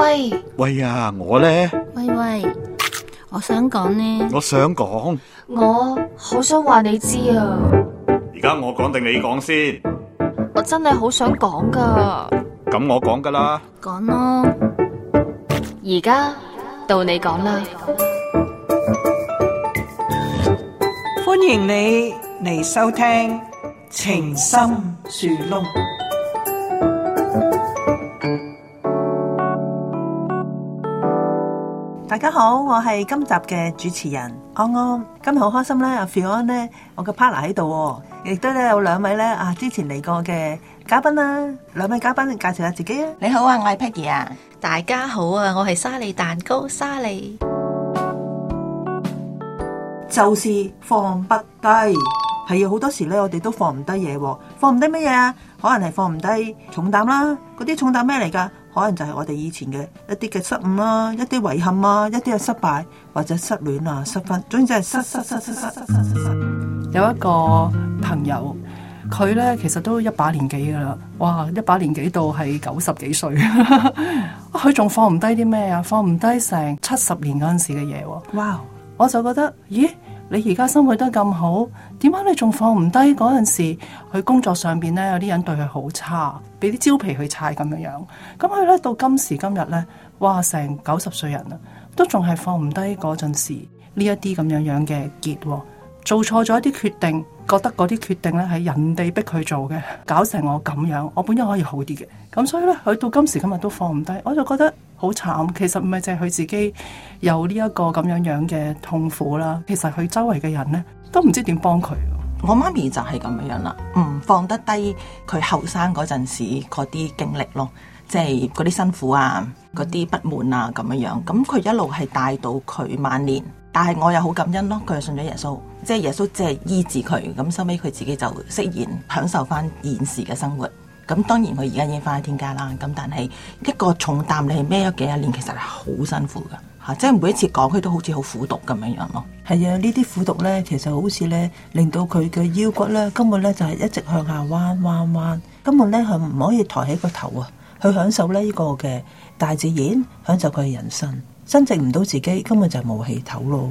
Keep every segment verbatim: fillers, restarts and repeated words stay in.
喂喂呀，我呢？ 喂喂，我想講呢， 我想講， 我好想話你知啊。 而家我講定你講先？ 我真係好想講噶。 咁我講噶啦。 講咯。 而家到你講啦。 歡迎你嚟收聽情深樹窿。大家好，我係今集嘅主持人安安。今日好開心咧，阿 Fion 咧，我嘅 partner 喺度，亦都咧有兩位咧啊，之前嚟過嘅嘉賓啦。兩位嘉賓介紹下自己啊。 你好啊，我係 Peggy 啊。 大家好啊，我係沙梨蛋糕沙梨。 就是放不低，係啊，好多時咧，我哋都放唔低嘢，放唔低乜嘢啊？可能係放唔低重擔啦，嗰啲重擔咩嚟噶？可能就係我哋以前嘅一啲嘅失誤啦，一啲遺憾啊，一啲嘅失敗或者失戀啊、失婚，總之係失失失失失失失失。 有一個朋友，佢咧其實都一把年紀噶啦，哇！一把年紀到係九十幾歲，佢仲放唔低啲咩啊？放唔低成七十年嗰陣時嘅嘢喎。哇！我就覺得，咦？你而家生活得咁好，點解你仲放唔低嗰陣時？佢工作上邊咧有啲人對佢好差，俾啲蕉皮佢踩咁樣樣。咁佢咧到今時今日咧，哇！成九十歲人啦，都仲係放唔低嗰陣時呢一啲咁樣樣嘅結，做錯咗一啲決定，覺得嗰啲決定咧係人哋逼佢做嘅，搞成我咁樣，我本應可以好啲嘅。咁所以咧，佢到今時今日都放唔低，我就覺得好慘。其實唔係淨係佢自己有呢一個咁樣樣嘅痛苦啦，其實佢周圍嘅人咧都唔知點幫佢。 我媽咪就係咁樣樣啦，唔放得低佢後生嗰陣時嗰啲經歷咯，即係嗰啲辛苦啊，嗰啲不滿啊咁樣樣。咁佢一路係帶到佢晚年，但係我又好感恩咯，佢係信咗耶穌，即係耶穌即係醫治佢。咁收尾佢自己就釋然享受翻現時嘅生活。咁當然佢而家已經翻去天家啦。咁但係一個重擔你係孭咗幾十年，其實係好辛苦噶吓，即係每一次講佢都好似好苦毒咁樣樣咯。 係啊，呢啲苦毒咧，其實好似咧令到佢嘅腰骨咧根本咧就係一直向下彎彎彎，根本咧係唔可以抬起個頭啊，去享受呢個嘅大自然，享受佢嘅人生，真正唔到自己，根本就冇氣頭咯。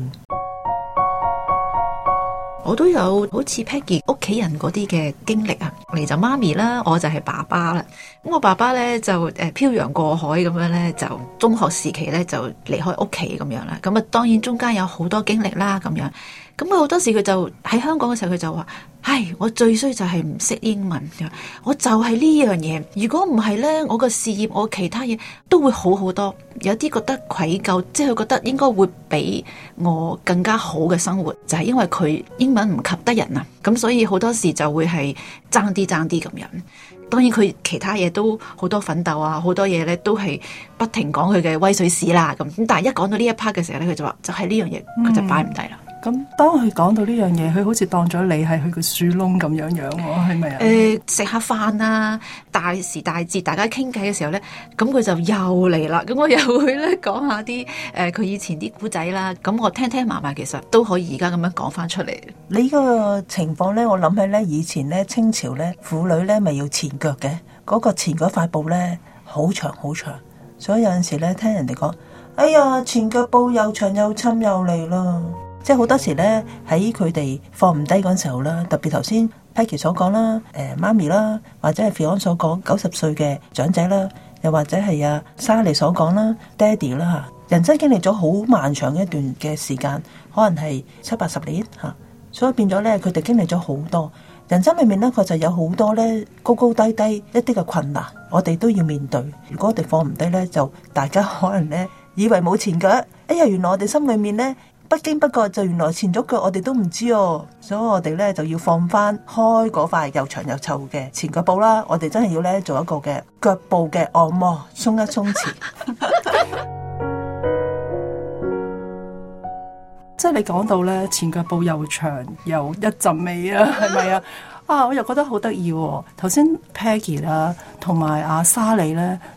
我都有好似 Peggy 屋企人嗰啲嘅經歷啊，你就媽咪啦，我就係爸爸啦。咁我爸爸咧就誒漂洋過海咁樣咧，就中學時期咧就離開屋企咁樣啦。咁啊，當然中間有好多經歷啦，咁樣。咁佢好多時佢就喺香港嘅時候，佢就話：唉，我最衰就係唔識英文，我就係呢樣嘢。如果唔係咧，我個事業，我其他嘢都會好好多。有啲覺得愧疚，即係佢覺得應該會比我更加好嘅生活，就係因為佢英文唔及得人啊。咁所以好多時就會係爭啲爭啲咁樣。當然佢其他嘢都好多奮鬥啊，好多嘢咧都係不停講佢嘅威水史啦。咁咁但係一講到呢一 part 嘅時候咧，佢就話就係呢樣嘢，佢就擺唔低啦。 咁、嗯、當佢講到呢樣嘢，佢好似當咗你係佢個樹窿咁樣樣喎，係咪啊？誒、 呃，食下飯啊，大時大節大家傾偈嘅時候咧，咁佢就又嚟啦。咁我又會咧講下啲誒佢以前啲古仔啦。咁我聽聽埋埋，其實都可以而家咁樣講翻出嚟。 你呢個情況咧，我諗起咧以前咧清朝咧婦女咧咪要前腳嘅，嗰、那個前嗰塊布咧好長好長，所以有陣時咧聽人哋講，哎呀前腳布又長又侵又嚟啦。即係好多時咧喺佢哋放唔低嗰陣時候啦，特別頭先 Peggy 所講啦，誒、呃、媽咪啦，或者係 Fion 所講九十歲嘅長者啦，又或者係阿莎莉所講啦，爹哋啦，人生經歷咗好漫長一段嘅時間，可能係七八十年吓，所以變咗咧佢哋經歷咗好多人生裏面咧，佢就有好多咧高高低低一啲嘅困難，我哋都要面對。如果我哋放唔低咧，就大家可能咧以為冇前腳，哎呀，原來我哋心裏面咧。不經不覺就原來前咗腳，我哋都唔知哦，所以我哋咧就要放翻開嗰塊又長又臭嘅前腳布啦。我哋真係要咧做一個嘅腳部嘅按摩，鬆一鬆弛。 即係你講到咧前腳布又長又一陣味啊，係咪啊？啊，我又覺得好得意喎。頭先 Peggy 啦，同埋阿莎莉咧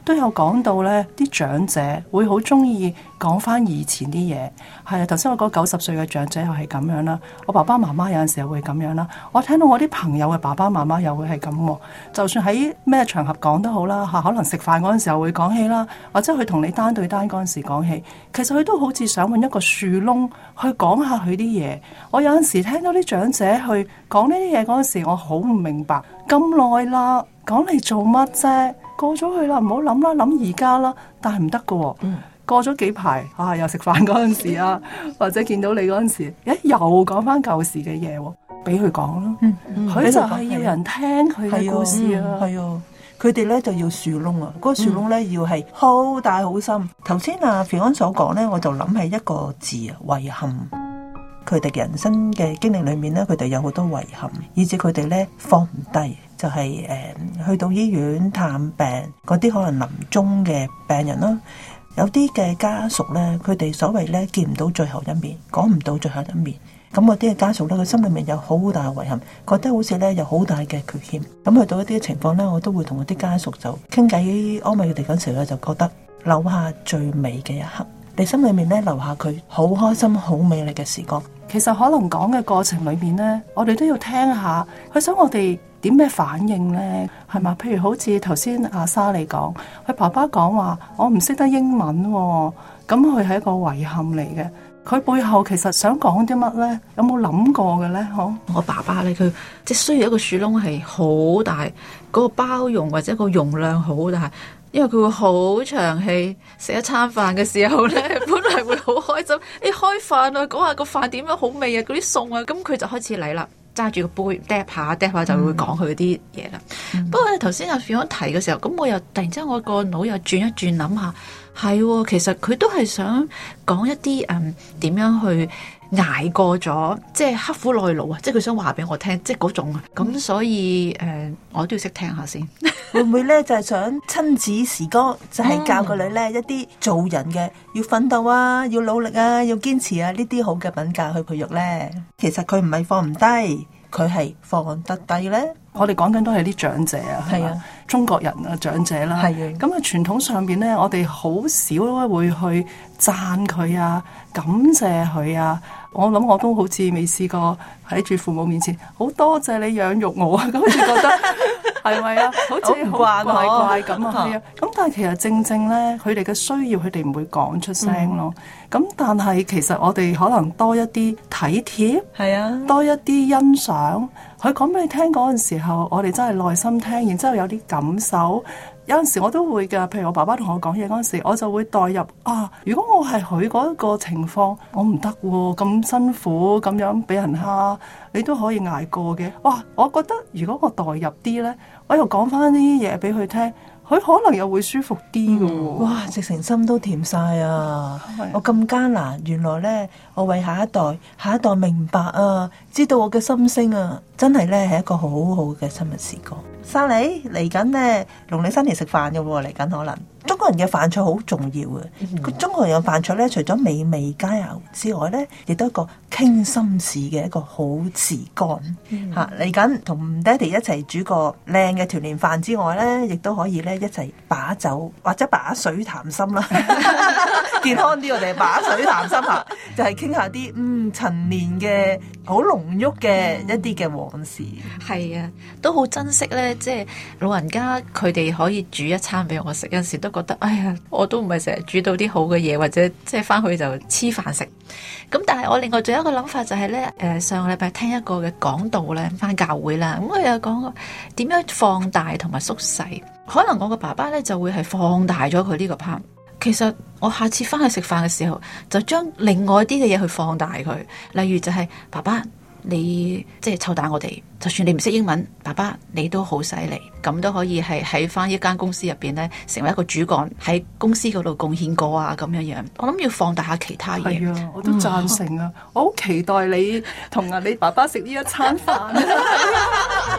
都有講到咧，啲長者會好中意講翻以前啲嘢。係啊，頭先我講九十歲嘅長者又係咁樣啦，我爸爸媽媽有陣時候會咁樣啦，我聽到我啲朋友嘅爸爸媽媽又會係咁。就算喺咩場合講都好啦，嚇，可能食飯嗰陣時候會講起啦，或者佢同你單對單嗰陣時講起，其實佢都好似想揾一個樹窿去講下佢啲嘢。我有陣時聽到啲長者去講呢啲嘢嗰陣時，我好唔明白，咁耐啦，講嚟做乜啫？過咗去啦，唔好諗啦，諗而家啦。但係唔得㗎喎，嗯、過咗幾排啊，又食飯嗰陣時啊，或者見到你嗰陣時，誒又講翻舊時嘅嘢喎，俾佢講咯。佢、嗯嗯、就係要人聽佢嘅故事啊。 係啊，佢哋咧就要樹窿啊，嗰、嗰個樹窿咧要係好大好深。頭先阿 Fion 所講咧，我就諗起一個字啊，遺憾。佢哋人生嘅經歷裏面咧，佢哋有好多遺憾，以至佢哋咧放唔低。就係、是、誒、呃、去到醫院探病嗰啲可能臨終嘅病人啦，有啲嘅家屬咧，佢哋所謂咧見唔到最後一面，講唔到最後一面，咁嗰啲嘅家屬咧，佢心裏面有好大嘅遺憾，覺得好似咧有好大嘅缺陷。咁去到一啲情況咧，我都會同嗰啲家屬就傾偈安慰佢哋嗰時咧，就覺得留下最美嘅一刻，你心裏面咧留下佢好開心、好美麗嘅時光。 其實可能講嘅過程裏面咧，我哋都要聽下佢想我哋點咩反應呢？係嘛？譬如好似頭先阿莎莉講，佢爸爸講話我唔識得英文喎、哦，咁佢係一個遺憾嚟嘅。佢背後其實想講啲乜呢？有冇諗過嘅呢？嗬， 我爸爸咧，佢即係需要一個樹窿係好大，嗰、嗰個包容或者個容量好大，因為佢會好長氣。食一餐飯嘅時候咧，本來會好開心，你開飯啊，講下個飯點樣好味啊，嗰啲餸啊，咁佢就開始嚟啦。揸住個杯嗒下嗒下就會講佢啲嘢啦。嗯、不過咧頭先阿 Fion 提嘅時候，咁我又突然之間我個腦又轉一轉諗下，係其實佢都係想講一啲誒點樣去捱過咗，即係刻苦耐勞啊！即係佢想話俾我聽，即係嗰種啊。咁所以誒、呃，我都要識聽下先。 會唔會咧就係、是、想親子時光，就係、是、教個女咧一啲做人嘅要奮鬥啊，要努力啊，要堅持啊呢啲好嘅品格去培育咧？其實佢唔係放唔低，佢係放得低咧。 我哋講緊都係啲長者啊，係啊，中國人啊長者啦，係啊。咁啊傳統上邊咧，我哋好少會去讚佢啊，感謝佢啊。我諗我都好似未試過喺住父母面前，好多謝你養育我啊，咁好似覺得係咪啊？好似好怪怪咁啊，係啊。咁但係其實正正咧，佢哋嘅需要，佢哋唔會講出聲咯。咁、嗯、但係其實我哋可能多一啲體貼，係啊，多一啲欣賞。佢講俾你聽嗰陣時候，我哋真係耐心聽，然之後有啲感受。有陣時我都會㗎，譬如我爸爸同我講嘢嗰陣時，我就會代入啊。如果我係佢嗰個情況，我唔得喎，咁辛苦咁樣俾人蝦，你都可以捱過嘅。哇！我覺得如果我代入啲呢，我又講翻啲嘢俾佢聽，佢可能又會舒服啲㗎喎。 哇！直情心都甜晒啊！的我咁艱難，原來呢，我為下一代，下一代明白啊，知道我嘅心聲啊，真係呢係一個好好嘅親密時光。莎莉嚟緊呢，農曆新年食飯嘅喎，嚟緊可能中國人嘅飯菜好重要嘅。嗯、中國人嘅飯菜咧，除咗美味佳肴之外咧，亦都係一個傾心事嘅一個好時光嚇。嚟緊同爹哋一齊煮個靚嘅團年飯之外咧，亦都可以咧一齊把酒或者把水談心啦。健康啲，我哋把水談心嚇，就係傾下啲嗯陳年嘅好濃郁嘅一啲嘅往事。 係啊，都好珍惜咧。即係老人家佢哋可以煮一餐俾我食，有陣時都覺得哎呀，我都唔係成日煮到啲好嘅嘢，或者即係翻去就黐飯食。咁但係我另外仲有一個諗法就係、是、咧，誒上個禮拜聽一個嘅講道咧，翻教會啦，咁佢又講過點樣放大同埋縮細。可能我個爸爸咧就會係放大咗佢呢個 part。其實我下次翻去食飯嘅時候，就將另外啲嘅嘢去放大佢，例如就係、是、爸爸。你即係湊大我哋，就算你唔識英文，爸爸你都好犀利，咁都可以係喺翻一間公司入邊咧，成為一個主幹喺公司嗰度貢獻過啊，咁樣樣。我諗要放大下其他嘢。 係啊，我都贊成啊！嗯、我好期待你同啊你爸爸食呢一餐飯。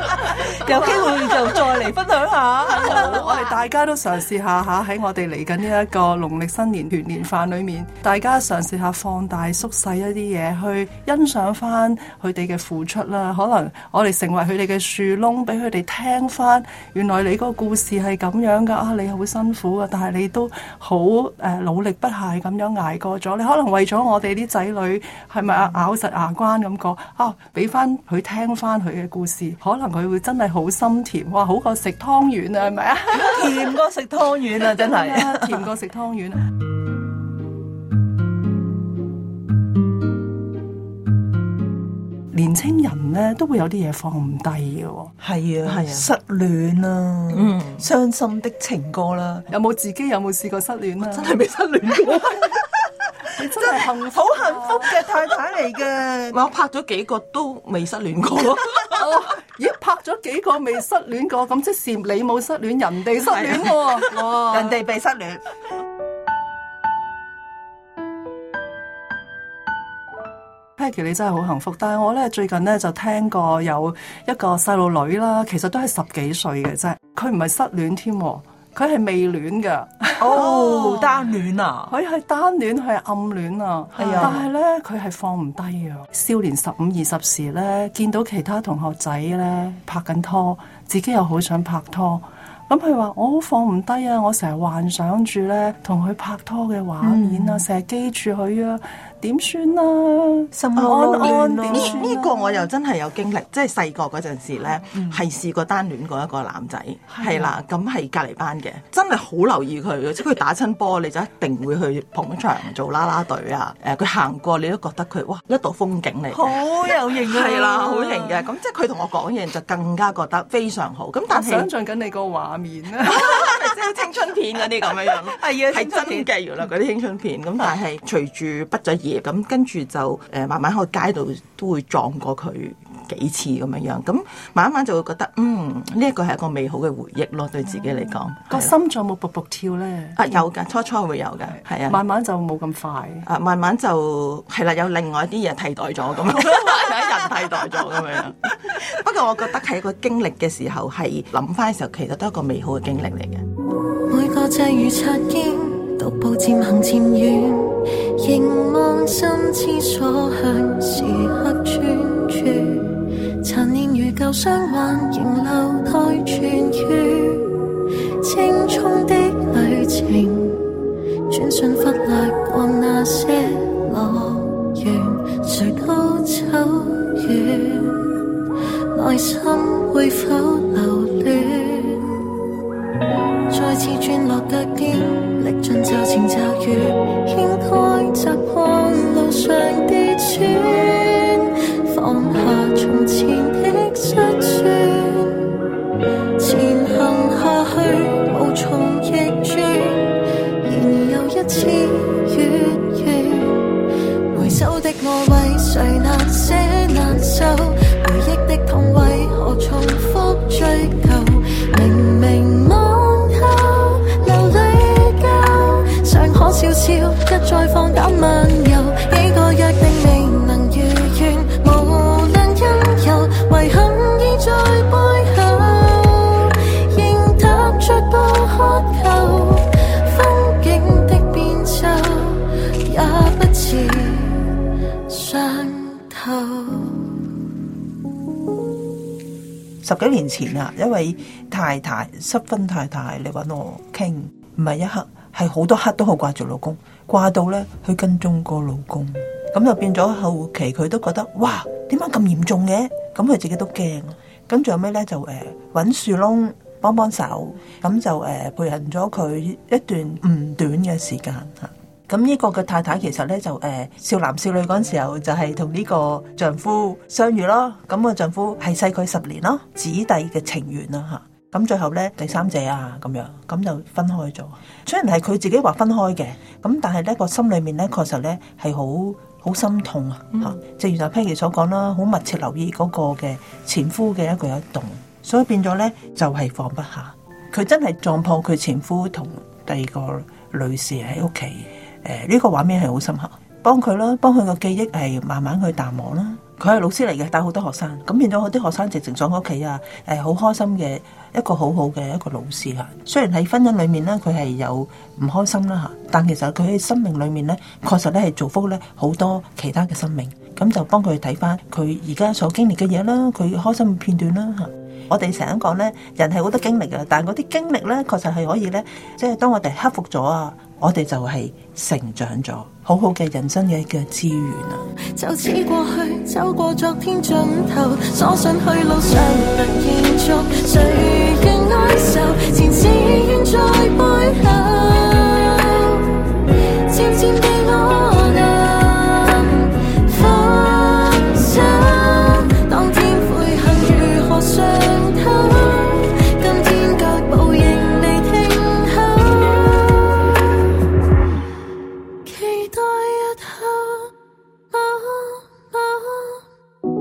有機會就再嚟分享下。 我哋大家都嘗試下下喺我哋嚟緊呢一個農曆新年團年飯裏面，大家嘗試下放大縮細一啲嘢，去欣賞翻佢哋嘅付出啦。可能我哋成為佢哋嘅樹窿，俾佢哋聽翻，原來你個故事係咁樣噶啊！你好辛苦啊，但係你都好誒努力不懈咁樣捱過咗。你可能為咗我哋啲仔女係咪啊咬實牙關咁講啊，俾翻佢聽翻佢嘅故事，可能佢會真係好心甜，哇！好過食湯圓啊，係咪啊？ 甜過食湯圓啊，真係甜過食湯圓。年青人咧都會有啲嘢放唔低嘅喎。 係啊， 係啊失戀啊， 嗯， 傷心的情歌啦， 有冇自己有冇試過失戀啊？ 真係未失戀過。 你真係幸福好幸福嘅太太嚟嘅。 我拍咗幾個都未失戀過。 哦，咦，拍咗幾個未失戀過，咁即是你冇失戀，人哋失戀喎。哇， 人哋被失戀。 Peggy 你真係好幸福，但係我咧最近咧就聽過有一個細路女啦，其實都係十幾歲嘅啫，佢唔係失戀添，佢係未戀㗎。 哦，單戀啊， 佢係單戀，佢係暗戀啊， 係啊， 但係咧佢係放唔低啊。少年十五二十時咧，見到其他同學仔咧拍緊拖，自己又好想拍拖。咁佢話我好放唔低啊，我成日幻想住咧同佢拍拖嘅畫面啊，成日記住佢啊，點算啊？ 心安安點呢算啊？ 呢個我又真係有經歷，即係細個嗰陣時咧，係試過單戀過一個男仔，係啦，咁係隔離班嘅，真係好留意佢嘅，即係佢打親波，你就一定會去捧場做啦啦隊啊！誒，佢行過你都覺得佢哇一道風景嚟嘅， 好有型啊， 係啦，好型嘅。咁即係佢同我講嘢就更加覺得非常好。咁但係想像緊你個畫面啊， 即係青春片嗰啲咁樣樣， 係啊， 係真嘅原來嗰啲青春片。咁但係隨住畢咗業，咁跟住就誒慢慢喺街度都會撞過佢幾次咁樣樣，咁慢慢就會覺得嗯呢一個係一個美好嘅回憶咯，對自己嚟講。 個心臟冇卜卜跳咧？ 啊有㗎，初初會有㗎，係啊， 慢慢就冇咁快。 啊慢慢就係啦，有另外啲嘢替代咗咁，有人替代咗咁樣。不過我覺得係一個經歷嘅時候，係諗翻嘅時候，其實都係一個美好嘅經歷嚟嘅。 每個際遇擦肩，獨步漸行漸遠，凝望心之所向，時刻專注。殘念如舊傷患，仍留待痊愈。青葱的旅程，轉瞬忽略過那些樂園，誰都走遠，內心會否留戀？再次轉落腳邊，歷盡驟晴驟雨，掀開習慣路上跌轉，放下從前的失算，前行下去無從逆轉，然又一次月圓，回首的我為誰難捨難受，回憶的痛為何重複追究，明明可笑笑，一再放膽漫遊，幾個約定未能如願，無論因由，遺憾已在背後，仍踏着步渴求，風景的變奏，也不遲上頭。 十幾年前啊，一位太太失婚太太嚟揾我傾，唔係一刻。係好多刻都好掛住老公，掛到咧去跟蹤個老公，咁就變咗後期佢都覺得哇，點解咁嚴重嘅？咁佢自己都驚，咁最後尾咧就誒揾樹窿幫幫手，咁就誒、呃、陪伴咗佢一段唔短嘅時間嚇。咁呢個嘅太太其實咧就誒、呃、少男少女嗰陣時候就係同呢個丈夫相遇咯，咁個丈夫係細佢十年咯，子弟嘅情緣啦嚇。咁最後咧第三者啊咁樣，咁就分開咗。雖然係佢自己話分開嘅，咁但係咧個心裏面咧確實咧係好好心痛啊嚇。嗯、正如阿 Peggy 所講啦，好密切留意嗰個嘅前夫嘅一舉一動，所以變咗咧就係、是、放不下。佢真係撞破佢前夫同第二個女士喺屋企，誒、呃、呢、這個畫面係好深刻。幫佢啦，幫佢個記憶係慢慢去淡忘啦。 佢係老師嚟嘅，帶好多學生，咁變咗我啲學生直情上屋企啊，誒好開心嘅一個好好嘅一個老師嚇。雖然喺婚姻裏面咧，佢係有唔開心啦嚇，但其實佢喺生命裏面咧，確實咧係祝福咧好多其他嘅生命，咁就幫佢睇翻佢而家所經歷嘅嘢啦，佢開心嘅片段啦嚇。我哋成日講咧，人係好多經歷嘅，但係嗰啲經歷咧，確實係可以咧，即係當我哋克服咗啊，我哋就係成長咗，好好嘅人生嘅嘅資源啊！ 就似過去走過昨天盡頭，所信去路上能延續，誰嘅哀愁，前事遠在背後，漸漸地我能放手，當天悔恨如何上透，今天腳步仍未停候，期待日後我我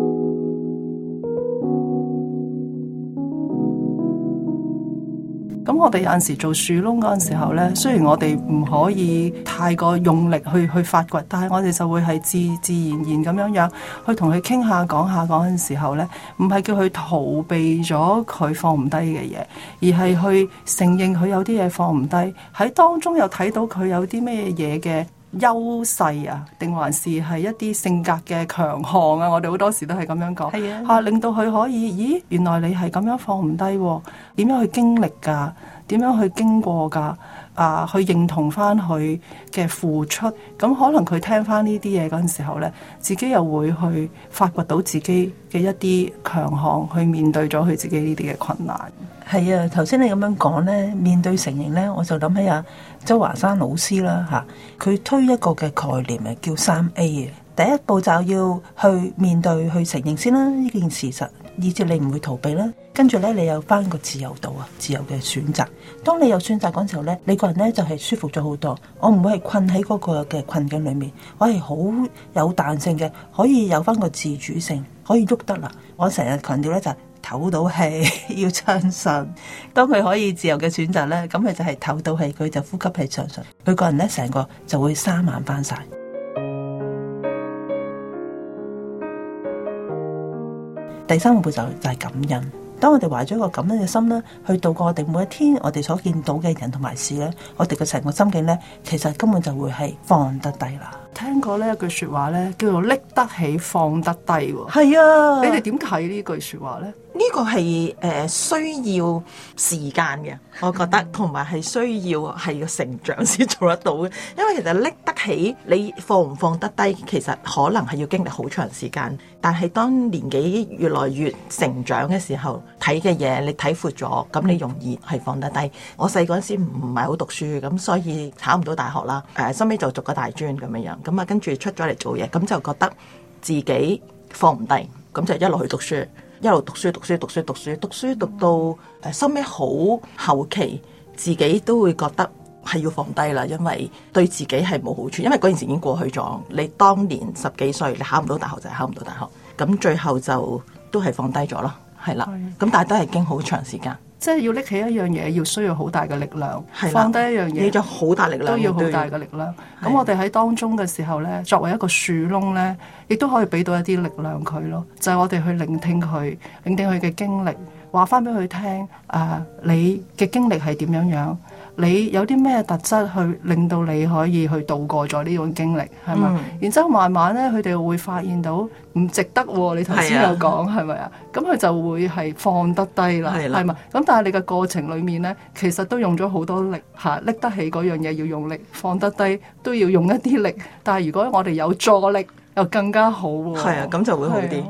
咁我哋有陣時做樹窿嗰陣時候呢，雖然我哋唔可以太過用力去去發掘，但係我哋就會係自自然然咁樣樣去同佢傾下講下嗰陣時候呢，唔係叫佢逃避咗佢放唔低嘅嘢，而係去承認佢有啲嘢放唔低，喺當中又睇到佢有啲咩嘢嘅優勢啊，定還是係一啲性格嘅強項啊？我哋好多時都係咁樣講，係啊，嚇令到佢可以，咦，原來你係咁樣放唔低喎，點樣去經歷㗎？點樣去經過㗎？啊，去認同翻佢嘅付出，咁可能佢聽翻呢啲嘢嗰陣時候呢，自己又會去發掘到自己嘅一啲強項，去面對咗佢自己呢啲嘅困難。 係啊，頭先你咁樣講呢，面對承認呢，我就諗起阿周華山老師啦嚇，佢推一個嘅概念啊，叫三 A 啊。第一步就要去面對去承認先啦，呢件事實，以至你唔會逃避啦。跟住咧，你有翻個自由度啊，自由嘅選擇。當你有選擇嗰陣時候咧，你個人咧就係舒服咗好多。我唔會係困喺嗰個嘅困境裏面，我係好有彈性嘅，可以有翻個自主性，可以喐得啦。我成日強調咧就係唞到氣，要相信。當佢可以自由嘅選擇咧，咁佢就係唞到氣，佢就呼吸係暢順。佢個人咧成個就會生猛翻晒。第三個步驟就係感恩。當我哋懷咗一個感恩嘅心咧，去度過我哋每一天，我哋所見到嘅人同埋事咧，我哋嘅成個心境咧，其實根本就會係放得低啦。 聽過呢一句說話咧，叫做拎得起放得低喎。 係啊， 你哋點睇呢句說話咧？ 呢個係誒、呃、需要時間嘅，我覺得，同埋係需要係個成長先做得到嘅。因為其實拎得起，你放唔放得低，其實可能係要經歷好長時間。但係當年紀越來越成長嘅時候，睇嘅嘢你睇闊咗，咁你容易係放得低。我細嗰陣時唔係好讀書，咁所以考唔到大學啦。誒、呃，收尾就讀咗大專咁樣樣，咁啊跟住出咗嚟做嘢，咁就覺得自己放唔低，咁就一路去讀書。一路讀書讀書讀書讀書讀書讀到誒收尾好後期，自己都會覺得係要放低啦，因為對自己係冇好處，因為嗰件事已經過去咗。你當年十幾歲，你考唔到大學就係考唔到大學，咁最後就都係放低咗咯，係啦。咁但係都係經好長時間， 即係要拎起一樣嘢，要需要好大嘅力量； 係放低一樣嘢， 要咗好大力量， 都要好大嘅力量。咁我哋喺當中嘅時候呢，作為一個樹窿呢，亦都可以俾到一啲力量佢咯。就係、是、我哋去聆聽佢，聆聽佢嘅經歷，話翻俾佢聽。誒、呃，你嘅經歷係點樣樣？你有啲咩特質去令到你可以去度過咗呢種經歷，係咪？嗯、然之後慢慢咧，佢哋會發現到唔值得喎。你頭先有講係咪啊？咁佢就會係放得低啦，係咪？咁但係你嘅過程裡面咧，其實都用咗好多力嚇，拎得起嗰樣嘢要用力，放得低都要用一啲力。但係如果我哋有助力，又更加好喎。 係啊，咁就會好啲。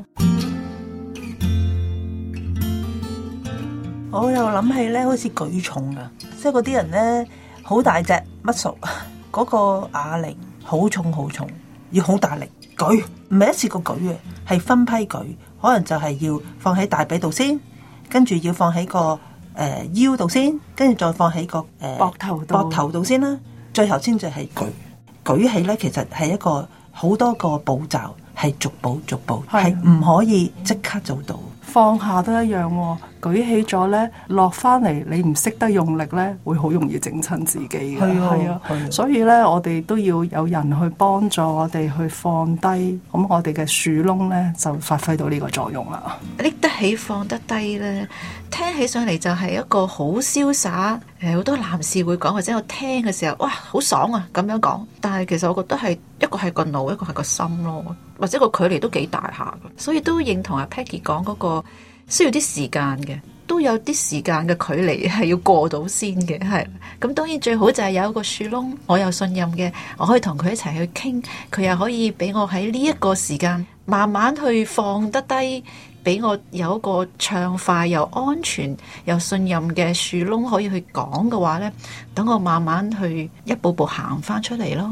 我又諗起咧，好似舉重啊，即係嗰啲人咧，好大隻乜熟，嗰個啞鈴好重好重，要好大力舉，唔係一次過舉嘅，係分批舉，可能就係要放喺大髀度先，跟住要放喺個誒、呃、腰度先，跟住再放喺個誒膊、呃、頭膊頭度先啦，最後先至係舉。舉起咧，其實係一個好多個步驟，係逐步逐步，係唔可以即刻做到。 放下都一樣喎、哦， 舉起咗咧，落翻嚟你唔識得用力咧，會好容易整親自己嘅。 係啊， 係啊， 係啊， 所以咧，我哋都要有人去幫助我哋去放低，咁我哋嘅樹窿咧就發揮到呢個作用啦。 拎得起放得低咧，聽起上嚟就係一個好瀟灑。誒，好多男士會講，或者我聽嘅時候，哇，好爽啊咁樣講。但係其實我覺得係一個係個腦，一個係個心咯，或者個距離都幾大下。所以都認同阿 Peggy 講嗰個需要啲時間嘅，都有啲時間嘅距離係要過到先嘅，係。咁當然最好就係有一個樹窿，我有信任嘅，我可以同佢一齊去傾，佢又可以俾我喺呢一個時間慢慢去放得低，俾我有一個暢快又安全又信任嘅樹窿可以去講嘅話呢，等我慢慢去一步步行翻出嚟咯。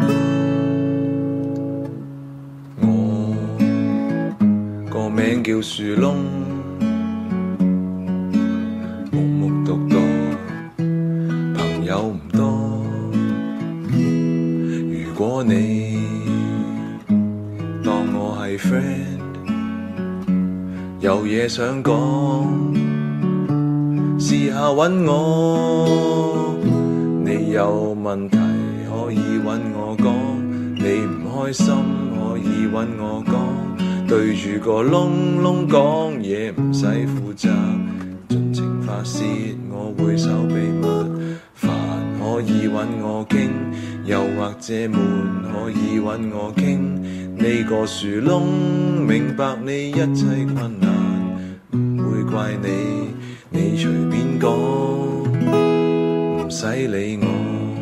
我個名叫樹窿，木木獨獨，朋友唔多。如果你當我係 friend，有嘢想講，試下搵我。你有問題可以搵我講，你唔開心可以搵我講，對住個窿窿講嘢唔使負責，盡情發洩我會守秘密。煩可以搵我傾，又或者悶可以搵我傾。呢個樹窿明白你一切困難，唔會怪你，你隨便講，唔使理我。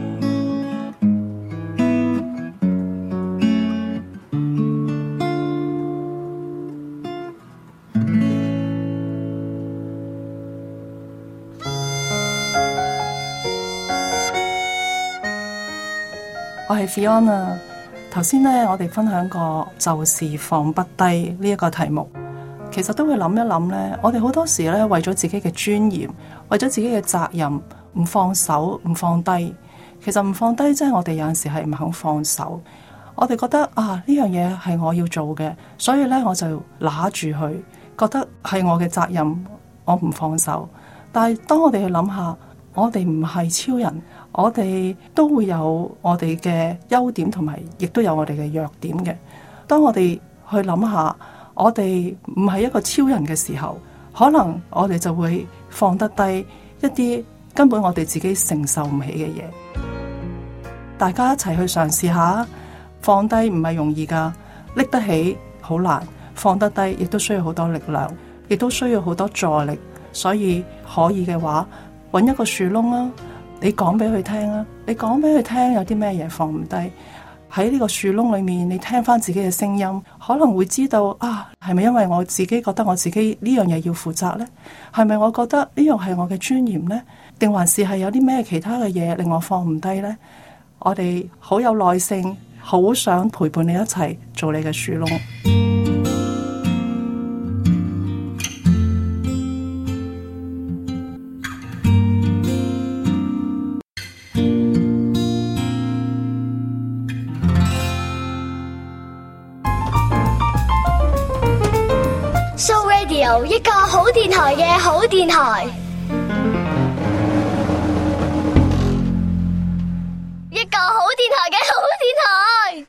我係 Fiona。頭先咧，我哋分享過就是放不低呢一個題目，其實都會諗一諗咧。我哋好多時咧，為咗自己嘅尊嚴，為咗自己嘅責任，唔放手，唔放低。其實唔放低，即係我哋有陣時係唔肯放手。我哋覺得啊，呢樣嘢係我要做嘅，所以咧我就拿住佢，覺得係我嘅責任，我唔放手。但係當我哋去諗下，我哋唔係超人。我哋都會有我哋嘅優點，同埋亦都有我哋嘅弱點嘅。當我哋去諗下，我哋唔係一個超人嘅時候，可能我哋就會放得低一啲根本我哋自己承受唔起嘅嘢。大家一齊去嘗試下，放低唔係容易㗎，拎得起好難，放得低亦都需要好多力量，亦都需要好多助力。所以可以嘅話，搵一個樹窿啦。你講俾佢聽啊！你講俾佢聽有啲咩嘢放唔低，喺呢個樹窿裏面，你聽翻自己嘅聲音，可能會知道啊，係咪因為我自己覺得我自己呢樣嘢要負責呢？係咪我覺得呢樣係我嘅尊嚴呢？定還是係有啲咩其他嘅嘢令我放唔低呢？我哋好有耐性，好想陪伴你一齊做你嘅樹窿。 由一個好電台嘅好電台，一個好電台嘅好電台。